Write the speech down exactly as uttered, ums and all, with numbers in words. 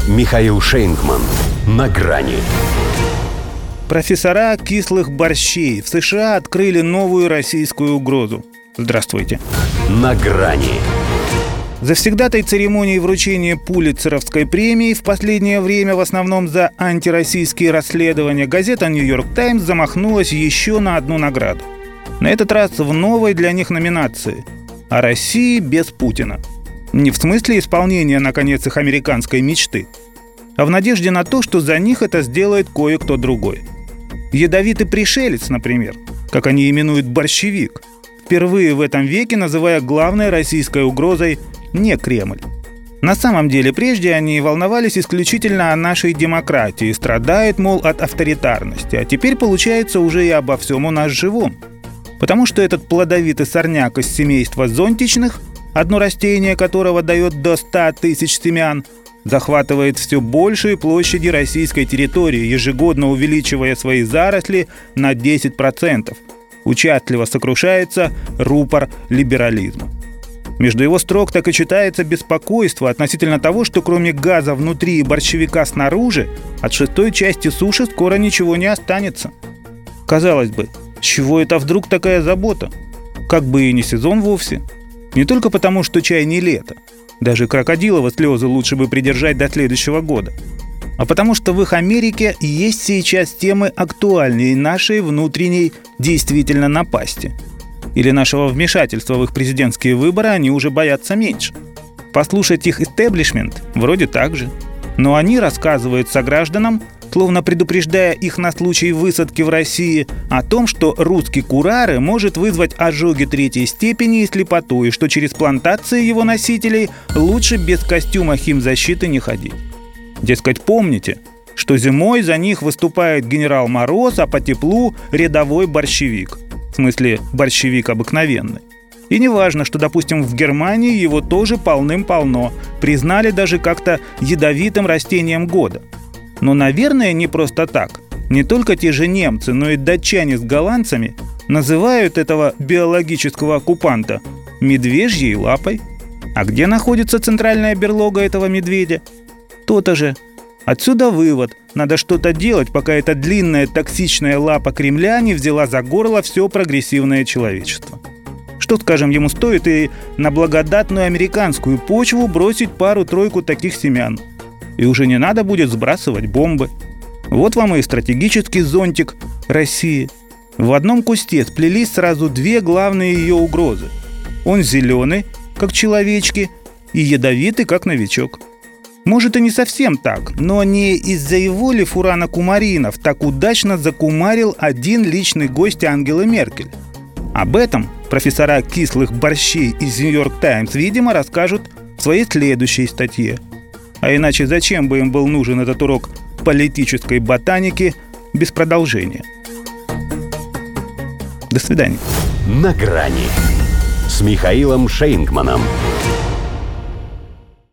Михаил Шейнгман. На грани. Профессора кислых борщей в США открыли новую российскую угрозу. Здравствуйте. На грани. Завсегдатай церемонии вручения Пулитцеровской премии в последнее время в основном за антироссийские расследования газета «Нью-Йорк Таймс» замахнулась еще на одну награду. На этот раз в новой для них номинации «О России без Путина». Не в смысле исполнения, наконец, их американской мечты, а в надежде на то, что за них это сделает кое-кто другой. Ядовитый пришелец, например, как они именуют борщевик, впервые в этом веке называя главной российской угрозой не Кремль. На самом деле, прежде они волновались исключительно о нашей демократии, страдают, мол, от авторитарности, а теперь получается уже и обо всем у нас живом. Потому что этот плодовитый сорняк из семейства зонтичных, одно растение которого дает до ста тысяч семян, захватывает все большие площади российской территории, ежегодно увеличивая свои заросли на десять процентов. Участливо сокрушается рупор либерализма. Между его строк так и читается беспокойство относительно того, что кроме газа внутри и борщевика снаружи, от шестой части суши скоро ничего не останется. Казалось бы, с чего это вдруг такая забота? Как бы и не сезон вовсе. Не только потому, что чай не лето. Даже крокодиловы слезы лучше бы придержать до следующего года. А потому что в их Америке есть сейчас темы актуальнее нашей внутренней действительно напасти. Или нашего вмешательства в их президентские выборы они уже боятся меньше. Послушать их истеблишмент вроде так же. Но они рассказывают согражданам, словно предупреждая их на случай высадки в России, о том, что русский курары может вызвать ожоги третьей степени и слепоту, и что через плантации его носителей лучше без костюма химзащиты не ходить. Дескать, помните, что зимой за них выступает генерал Мороз, а по теплу рядовой борщевик. В смысле, борщевик обыкновенный. И не важно, что, допустим, в Германии его тоже полным-полно, признали даже как-то ядовитым растением года. Но, наверное, не просто так. Не только те же немцы, но и датчане с голландцами называют этого биологического оккупанта медвежьей лапой. А где находится центральная берлога этого медведя? То-то же. Отсюда вывод. Надо что-то делать, пока эта длинная токсичная лапа Кремля не взяла за горло все прогрессивное человечество. Что, скажем, ему стоит и на благодатную американскую почву бросить пару-тройку таких семян. И уже не надо будет сбрасывать бомбы. Вот вам и стратегический зонтик России. В одном кусте сплелись сразу две главные ее угрозы. Он зеленый, как человечки, и ядовитый, как новичок. Может, и не совсем так, но не из-за его ли Фурана Кумаринов так удачно закумарил один личный гость Ангелы Меркель. Об этом профессора кислых борщей из «Нью-Йорк Таймс», видимо, расскажут в своей следующей статье. А иначе зачем бы им был нужен этот урок политической ботаники без продолжения? До свидания. На грани с Михаилом Шейнгманом.